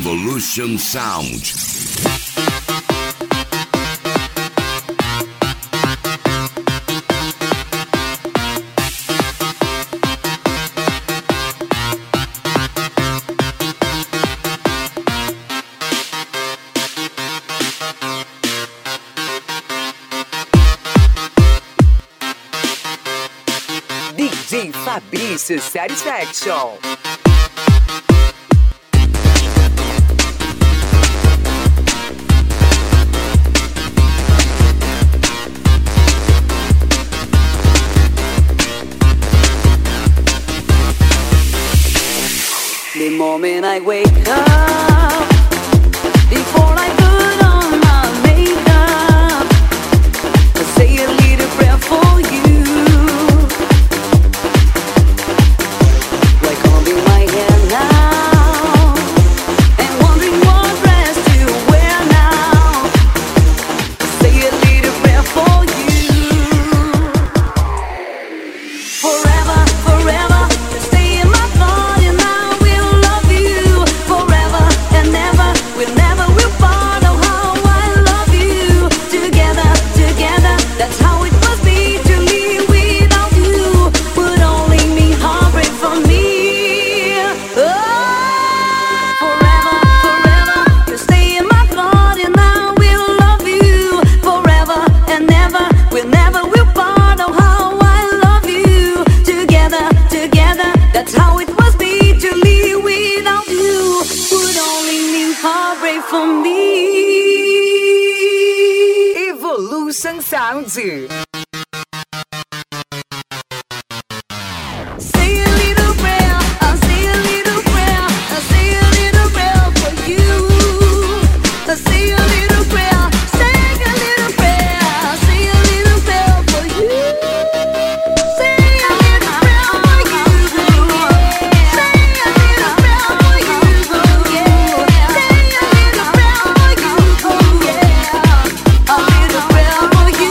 Evolution Sound. DJ Fabrício Satisfaction. The moment I wake up, before I put on my makeup, I say a little prayer for you. Like holding my hand now, and wondering what dress to wear now. I say a little prayer for you. Forever, forever, you stay in my thought, and I will love you forever and never. We'll never will part of how I love you. Together, together, that's how it must be to live without you. Would only mean heartbreak for me. Oh, forever, forever, you stay in my thought, and I will love you forever and never. We'll never will part of how I love you. Together, together, that's how it must be to live without you. Would only mean heartbreak for me. Evolution Sound. Say a little prayer, I'll say a little prayer, I'll say a little prayer for you. I'll say a little prayer, say a little prayer, I'll say a little prayer for you. Say a little prayer for you. Say a little prayer for you. Say a little prayer for you. A little prayer for you.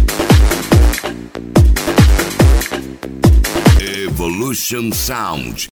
Evolution Sound.